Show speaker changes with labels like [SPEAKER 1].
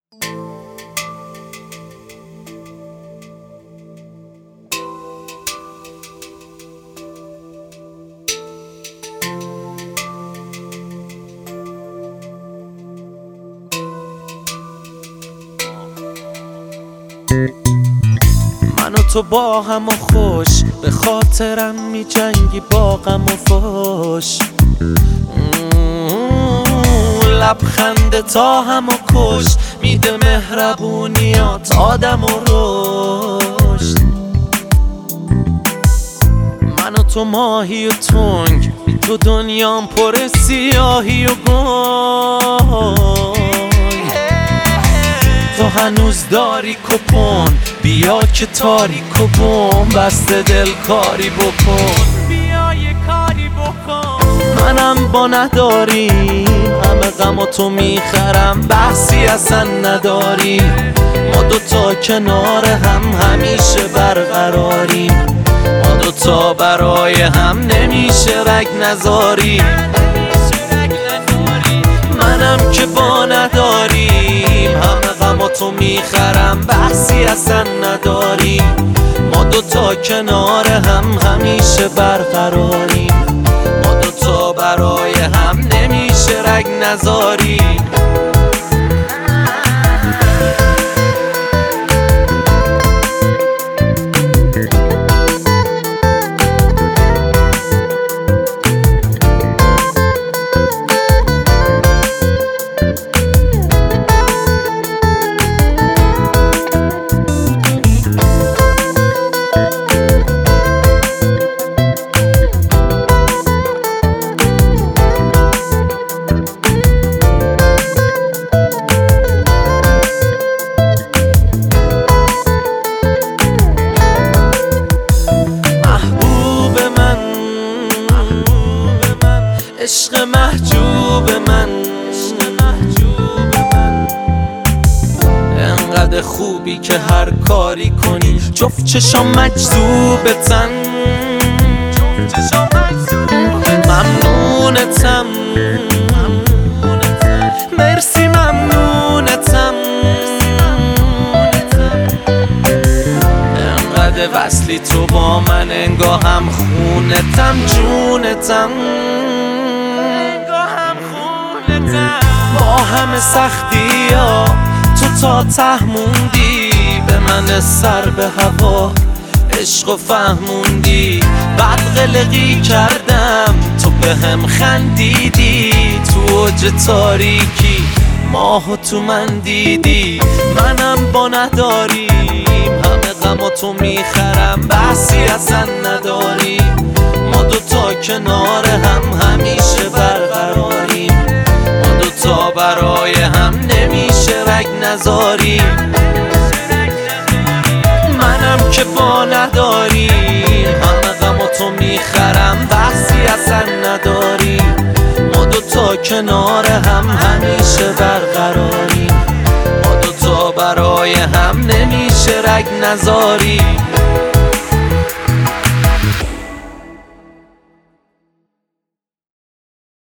[SPEAKER 1] من و تو با هم و خوش به خاطرم می جنگی با غم و فوش. لبخند تا هم و کش میده مهربونیات آدم و رشد. من و تو ماهی و تنگ بی تو دنیام پر سیاهی و گنگ. تو هنوز داری کپون بیا که تاریک و بوم بسته دل کاری بکن. بیا یه کاری بکن. منم با نداریم همه غم و تو میخرم بحثی اصلا نداریم. ما دوتا کنار هم همیشه برقراریم. ما دوتا برای هم نمیشه رگ نذاریم. منم که با نداریم همه غم و تو میخرم بحثی اصلا نداریم. ما دوتا کنار هم همیشه برقراریم. ما دوتا برای هم نمیشه رگ نذاریم. عشق محجوب من انقدر خوبی که هر کاری کنی جفت چشام مجذوبتن. ممنونتم مرسی ممنونتم. انقدر وصلی تو با من انگاه هم خونتم جونتم. با همه سختی ها تو تا ته موندی به من سر به هوا عشق و فهموندی. بعد قلقی کردم تو به هم خندیدی تو اوج تاریکی ماهو تو من دیدی. منم با نداریم همه غم و تو میخرم بحثی اصلا نداریم. ما دوتا کنار هم همیشه برقراریم. ما دوتا برای هم نمیشه رگ نذاریم. منم که با نداریم همه غم و تو میخرم بحثی اصلا نداریم. ما دوتا کنار هم همیشه برقراریم. ما دوتا برای هم نمیشه رگ نذاریم.